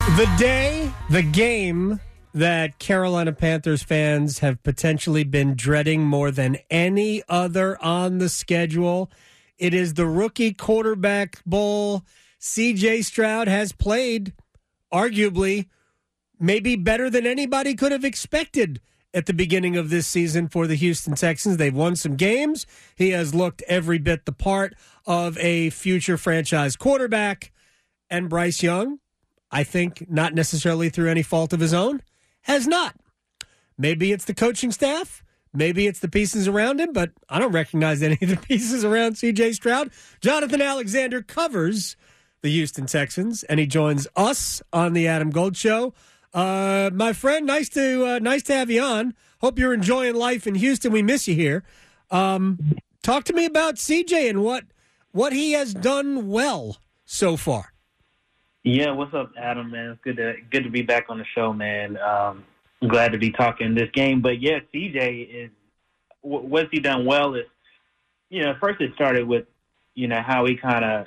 The game that Carolina Panthers fans have potentially been dreading more than any other on the schedule. It is the Rookie Quarterback Bowl. C.J. Stroud has played, arguably, maybe better than anybody could have expected at the beginning of this season for the Houston Texans. They've won some games. He has looked every bit the part of a future franchise quarterback. And Bryce Young, I think, not necessarily through any fault of his own, has not. Maybe it's the coaching staff. Maybe it's the pieces around him, but I don't recognize any of the pieces around C.J. Stroud. Jonathan Alexander covers the Houston Texans, and he joins us on the Adam Gold Show. My friend, nice to have you on. Hope you're enjoying life in Houston. We miss you here. Talk to me about CJ and what he has done well so far. Yeah, what's up, Adam, man? It's good to be back on the show, man. I'm glad to be talking this game. But, yeah, CJ is – what's he done well is, first it started with, how he kind of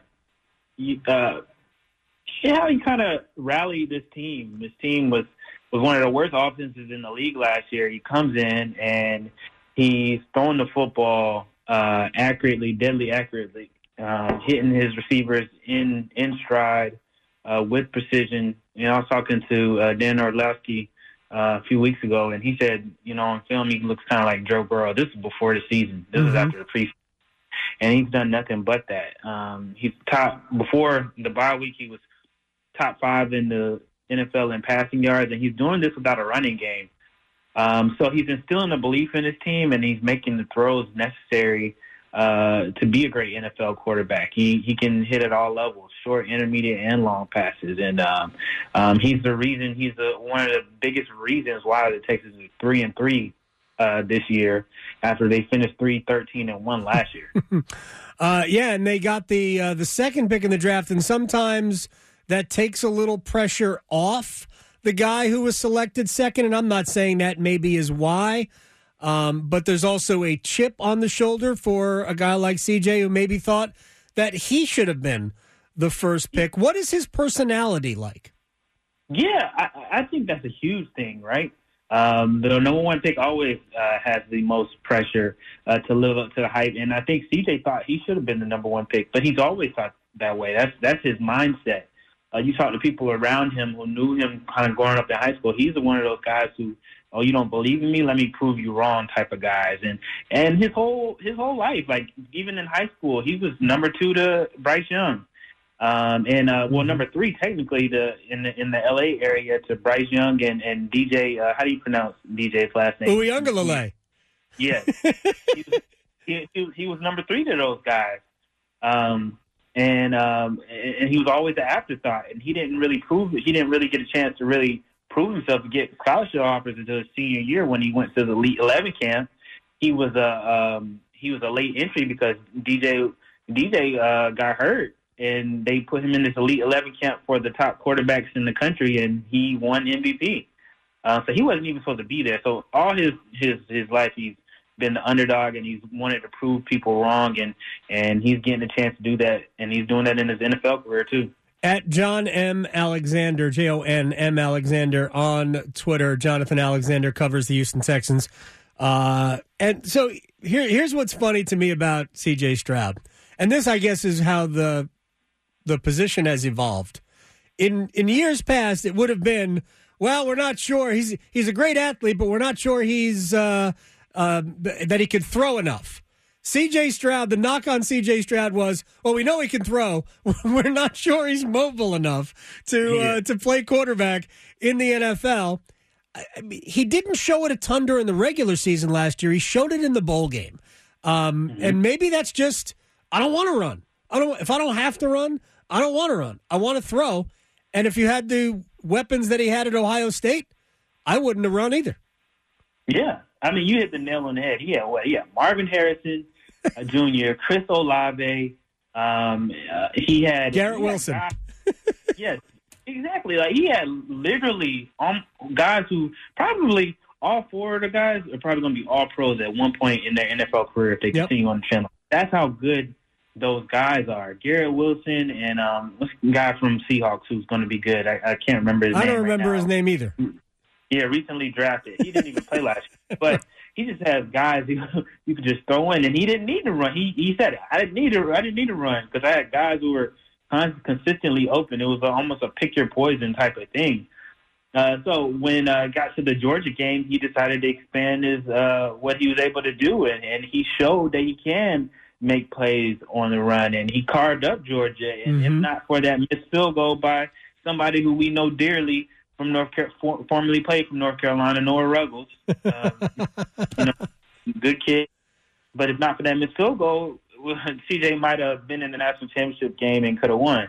rallied this team. This team was one of the worst offenses in the league last year. He comes in and he's throwing the football accurately, deadly accurately, hitting his receivers in stride with precision. I was talking to Dan Orlowski a few weeks ago, and he said, on film he looks kind of like Joe Burrow. This is before the season. This is after the preseason. And he's done nothing but that. He's before the bye week, he was top 5 in the NFL in passing yards, and he's doing this without a running game. So he's instilling a belief in his team, and he's making the throws necessary to be a great NFL quarterback. He can hit at all levels, short, intermediate, and long passes. And he's the reason. He's one of the biggest reasons why the Texans is 3-3 this year after they finished 3-13-1 last year. And they got the second pick in the draft, and sometimes that takes a little pressure off the guy who was selected second, and I'm not saying that maybe is why, but there's also a chip on the shoulder for a guy like CJ who maybe thought that he should have been the first pick. What is his personality like? Yeah, I think that's a huge thing, right? The number one pick always has the most pressure to live up to the hype, and I think CJ thought he should have been the number one pick, but he's always thought that way. That's his mindset. You talk to people around him who knew him kind of growing up in high school. He's one of those guys who, you don't believe in me? Let me prove you wrong type of guys. And his whole life, like even in high school, he was number 2 to Bryce Young. Number 3 technically in the LA area to Bryce Young and DJ. How do you pronounce DJ's last name? Uiagalelei. Yes, he was number 3 to those guys, and he was always the afterthought. And he didn't really get a chance to really prove himself to get scholarship offers until his senior year when he went to the Elite 11 camp. He was a late entry because DJ got hurt. And they put him in this Elite 11 camp for the top quarterbacks in the country, and he won MVP. So he wasn't even supposed to be there. So all his life, he's been the underdog, and he's wanted to prove people wrong, and he's getting a chance to do that, and he's doing that in his NFL career too. At John M. Alexander, Jon.M. Alexander on Twitter, Jonathan Alexander covers the Houston Texans. And so here's what's funny to me about C.J. Stroud. And this, I guess, is how the position has evolved. In years past, it would have been, well, we're not sure. He's a great athlete, but we're not sure he's that he could throw enough. C.J. Stroud, the knock on C.J. Stroud was, well, we know he can throw. We're not sure he's mobile enough to play quarterback in the NFL. He didn't show it a ton during the regular season last year. He showed it in the bowl game. And maybe that's just, I don't want to run. If I don't have to run, I don't want to run. I want to throw. And if you had the weapons that he had at Ohio State, I wouldn't have run either. Yeah. I mean, you hit the nail on the head. He had Marvin Harrison Jr., Chris Olave. He had Garrett Wilson. Yes, exactly. Like he had literally guys who probably all 4 of the guys are probably going to be all pros at one point in their NFL career if they continue on the channel. That's how good those guys are. Garrett Wilson and what's the guy from Seahawks who's going to be good? I can't remember his name. I don't remember his name either. Yeah, recently drafted. He didn't even play last year, but he just has guys you could just throw in, and he didn't need to run. He said, I didn't need to run because I had guys who were consistently open. It was almost a pick your poison type of thing. So when got to the Georgia game, he decided to expand his what he was able to do, and he showed that he can make plays on the run, and he carved up Georgia. And if not for that missed field goal by somebody who we know dearly from formerly played from North Carolina, Noah Ruggles, good kid. But if not for that missed field goal, CJ might have been in the national championship game and could have won.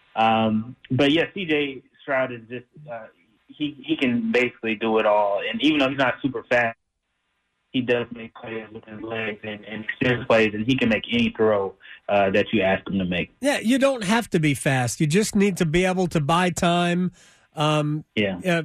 But yeah, CJ Stroud is just he can basically do it all, and even though he's not super fast, he does make plays with his legs and extend plays, and he can make any throw that you ask him to make. Yeah, you don't have to be fast. You just need to be able to buy time. Look, I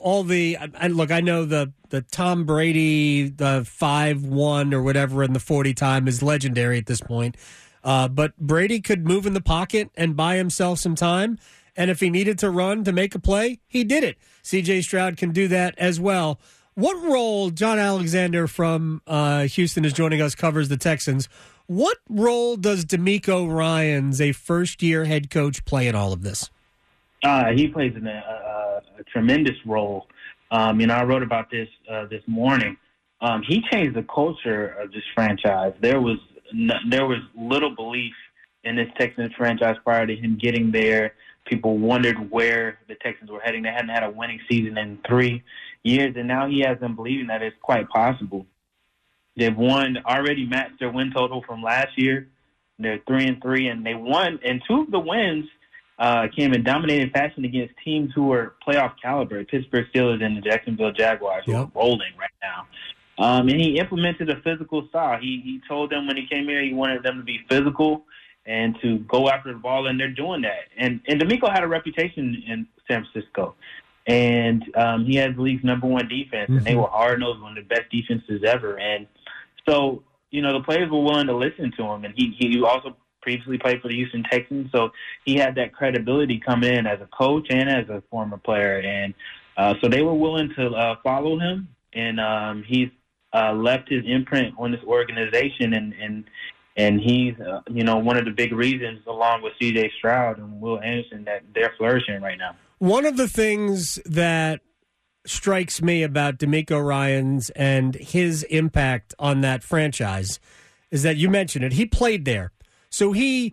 know the Tom Brady, the 5-1 or whatever in the 40 time is legendary at this point. But Brady could move in the pocket and buy himself some time. And if he needed to run to make a play, he did it. C.J. Stroud can do that as well. What role, John Alexander from Houston is joining us, covers the Texans. What role does DeMeco Ryans, a first-year head coach, play in all of this? He plays a tremendous role. I wrote about this this morning. He changed the culture of this franchise. There was little belief in this Texans franchise prior to him getting there. People wondered where the Texans were heading. They hadn't had a winning season in 3 years, and now he has them believing that it's quite possible. They've already matched their win total from last year. They're 3-3, and they won. And 2 of the wins came in dominating fashion against teams who are playoff caliber, Pittsburgh Steelers and the Jacksonville Jaguars, who are rolling right now. And he implemented a physical style. He told them when he came here he wanted them to be physical and to go after the ball, and they're doing that. And DeMeco had a reputation in San Francisco, and he had the league's #1 defense, and they were hard-nosed, one of the best defenses ever. And so, the players were willing to listen to him, and he also previously played for the Houston Texans, so he had that credibility come in as a coach and as a former player. And so they were willing to follow him, and he's left his imprint on this organization, and he's, one of the big reasons, along with C.J. Stroud and Will Anderson, that they're flourishing right now. One of the things that strikes me about DeMeco Ryans and his impact on that franchise is that you mentioned it. He played there. So I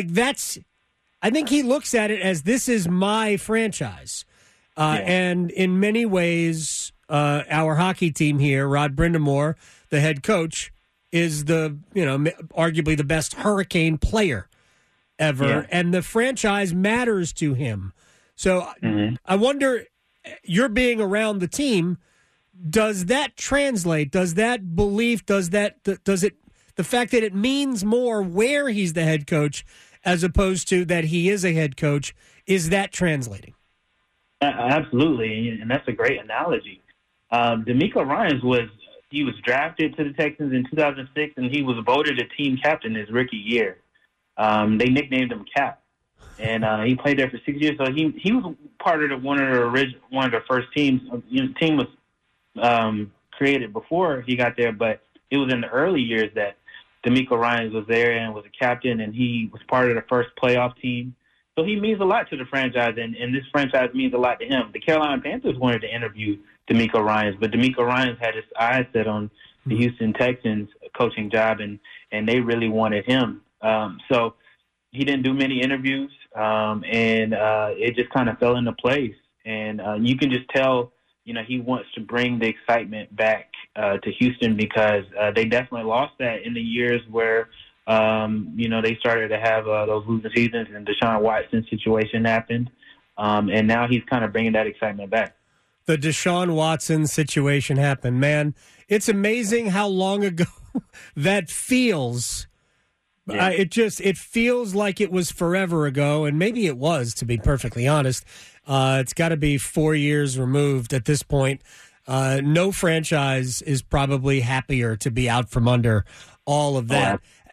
think he looks at it as this is my franchise. And in many ways, our hockey team here, Rod Brindamore, the head coach, is arguably the best Hurricane player ever. Yeah. And the franchise matters to him. So I wonder, you're being around the team, does that translate? Does that belief, does it, the fact that it means more where he's the head coach as opposed to that he is a head coach, is that translating? Absolutely, and that's a great analogy. DeMeco Ryans was drafted to the Texans in 2006, and he was voted a team captain his rookie year. They nicknamed him Cap, and he played there for 6 years. So he was part of one of the first teams. The team was created before he got there, but it was in the early years that DeMeco Ryans was there and was a captain, and he was part of the first playoff team. So he means a lot to the franchise, and this franchise means a lot to him. The Carolina Panthers wanted to interview DeMeco Ryans, but DeMeco Ryans had his eyes set on the Houston Texans coaching job, and they really wanted him. So he didn't do many interviews, and it just kind of fell into place. And you can just tell, he wants to bring the excitement back to Houston because they definitely lost that in the years where, they started to have those losing seasons and Deshaun Watson situation happened. And now he's kind of bringing that excitement back. The Deshaun Watson situation happened. Man, it's amazing how long ago that feels. Yeah. It feels like it was forever ago, and maybe it was, to be perfectly honest. It's got to be 4 years removed at this point. No franchise is probably happier to be out from under all of that.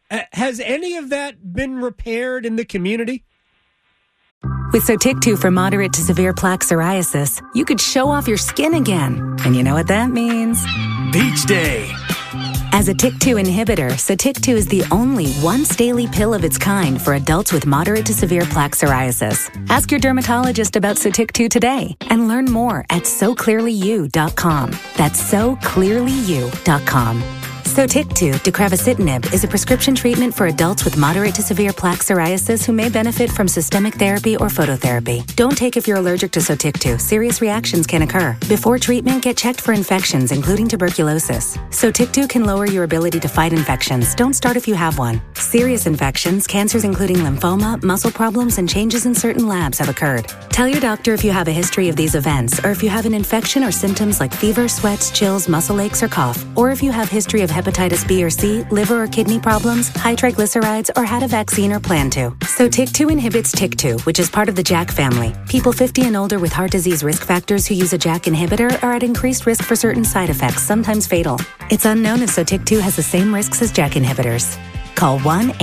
Has any of that been repaired in the community? With Sotyktu for moderate to severe plaque psoriasis, you could show off your skin again. And you know what that means? Beach day. As a TYK2 inhibitor, Sotyktu is the only once-daily pill of its kind for adults with moderate to severe plaque psoriasis. Ask your dermatologist about Sotyktu today and learn more at SoClearlyYou.com. That's SoClearlyYou.com. Sotyktu, deucravacitinib, is a prescription treatment for adults with moderate to severe plaque psoriasis who may benefit from systemic therapy or phototherapy. Don't take if you're allergic to Sotyktu. Serious reactions can occur. Before treatment, get checked for infections, including tuberculosis. Sotyktu can lower your ability to fight infections. Don't start if you have one. Serious infections, cancers including lymphoma, muscle problems, and changes in certain labs have occurred. Tell your doctor if you have a history of these events, or if you have an infection or symptoms like fever, sweats, chills, muscle aches, or cough, or if you have history of hepatitis B or C, liver or kidney problems, high triglycerides, or had a vaccine or plan to. Sotyktu inhibits TYK2, which is part of the JAK family. People 50 and older with heart disease risk factors who use a JAK inhibitor are at increased risk for certain side effects, sometimes fatal. It's unknown if Sotyktu has the same risks as JAK inhibitors. Call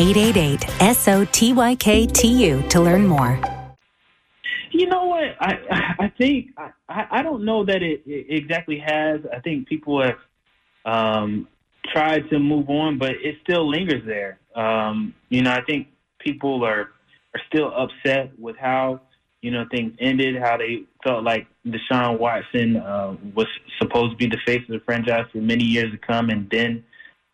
1-888-SOTYKTU to learn more. You know what? I think I don't know that it exactly has. I think people have tried to move on, but it still lingers there. I think people are still upset with how things ended, how they felt like Deshaun Watson was supposed to be the face of the franchise for many years to come, and then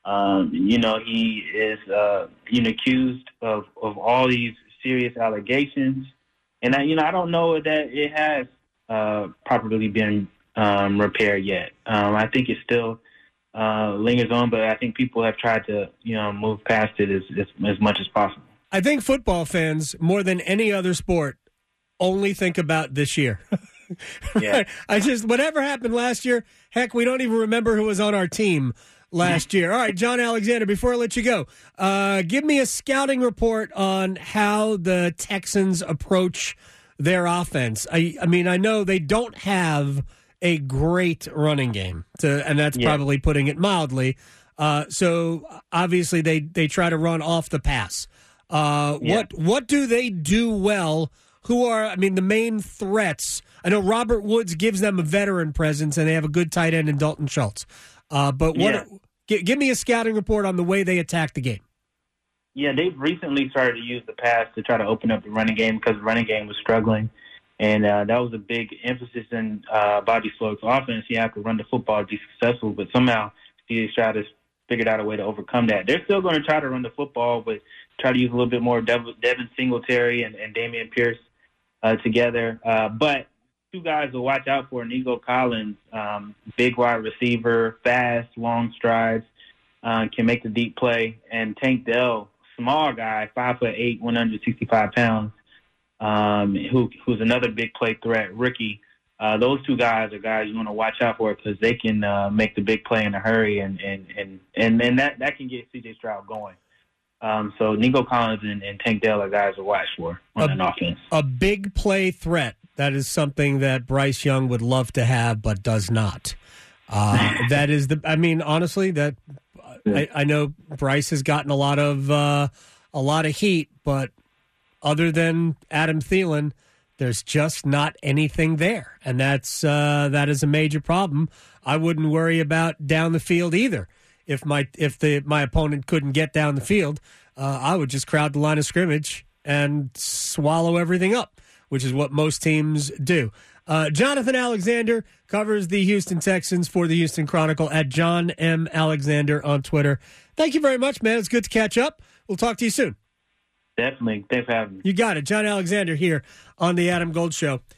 he is accused of all these serious allegations. And I don't know that it has properly been repaired yet. I think it still lingers on, but I think people have tried to move past it as much as possible. I think football fans, more than any other sport, only think about this year. Yeah. Whatever happened last year, heck, we don't even remember who was on our team last year. All right, John Alexander, before I let you go, give me a scouting report on how the Texans approach their offense. I mean, I know they don't have a great running game, and that's probably putting it mildly. So obviously they try to run off the pass. What do they do well? Who are, the main threats? I know Robert Woods gives them a veteran presence, and they have a good tight end in Dalton Schultz. Give me a scouting report on the way they attack the game. Yeah, they've recently started to use the pass to try to open up the running game because the running game was struggling. And that was a big emphasis in Bobby Slowick's offense. You have to run the football to be successful, but somehow CJ Stroud has figured out a way to overcome that. They're still going to try to run the football, but try to use a little bit more Devin Singletary and Dameon Pierce together. But two guys to watch out for: Nico Collins, big wide receiver, fast, long strides, can make the deep play, and Tank Dell, small guy, 5'8", 165 pounds, who's another big play threat, rookie. Those two guys are guys you want to watch out for because they can make the big play in a hurry, and that can get C.J. Stroud going. So Nico Collins and Tank Dell are guys to watch for on an offense. A big play threat. That is something that Bryce Young would love to have, but does not. That is honestly, that I know Bryce has gotten a lot of heat, but other than Adam Thielen, there's just not anything there, and that is a major problem. I wouldn't worry about down the field either. If my opponent couldn't get down the field, I would just crowd the line of scrimmage and swallow everything up, which is what most teams do. Jonathan Alexander covers the Houston Texans for the Houston Chronicle at John M. Alexander on Twitter. Thank you very much, man. It's good to catch up. We'll talk to you soon. Definitely. Thanks for having me. You got it. John Alexander here on the Adam Gold Show.